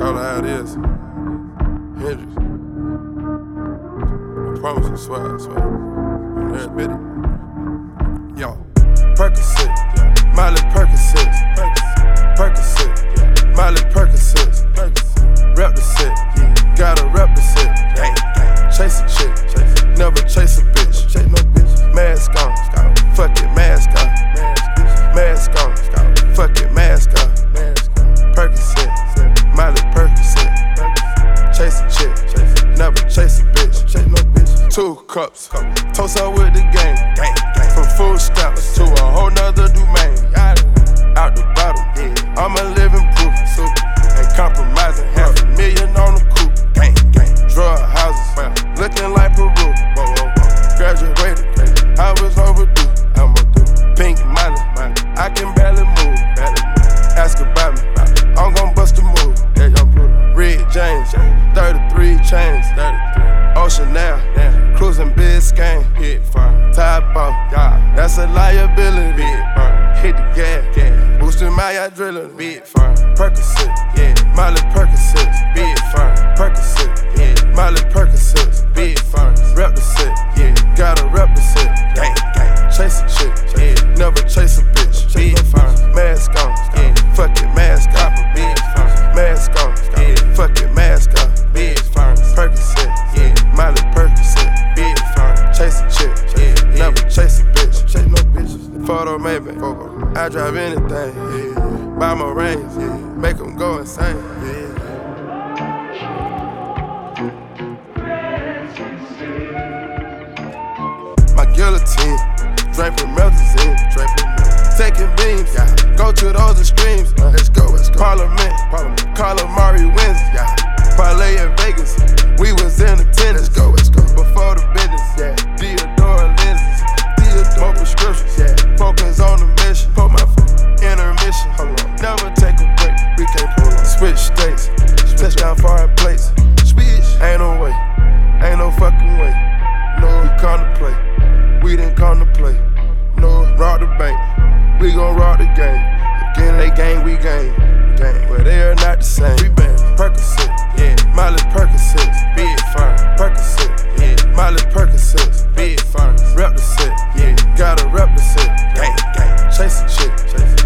Call it how it is. Hendrix. I promise I swear, I swear. I'm there admit it. Yo, Percocet, Miley Percocet, Percocet, Miley Percocet, rep the set, gotta rep the set. Chase a chick, never chase a bitch. Chase no bitch. Mask on, fuck it, mask on. Mask on, fuck it, mask on. Percocet, Miley Percocet. Chase a chick, never chase a bitch. Chase no bitch. 2 cups, toast up with the gang. From food stamps to a whole nother domain. Out the bottom, I'm a living proof. Ain't compromising, $500,000 on the coupe. Drug houses, looking like Peru. Graduated, I was overdue. Pink Miley, I can barely move. Ask about me, I'm gon' bust a move. Red James, 33 chains. Ocean now, cruising Biscayne. Top off, that's a liability. Hit the gas, boosting my adrenaline. Percocet, Miley Percocet, big firm. Percocet, Miley Percocet, big firm. Rep the set, gotta rep the set. Chase a chick, never chase a bitch. Big firm, mask on, fuck it, mask on. Mask on, fuck it, mask on. Big firm, Percocet, Miley Percocet, big firm. Chase a chick, never chase a bitch. Chase no bitches. Photo maybe, I drive anything. Buy my range, make them go insane. My guillotine, draping melazine, taking beams, go to those extremes. Let's go. Parliament, calamari wins, parlay in Vegas, we was in attendance. Let's go. Before the business, Theodore lenses, more prescriptions, focus on the mission. Put my foot, intermission, never take a break. We can't pull on. Switch states, touchdown foreign plates. Ain't no way, ain't no fucking way. No, we come to play. We didn't come to play. No, rob the bank. We gon' rob the game. Again, they gang, we gang. But they are not the same. We been Percocet, Miley Percocet, big firm. Percocet, Miley Percocet, big firm. Rep the set, gotta rep the set. Chase a chick,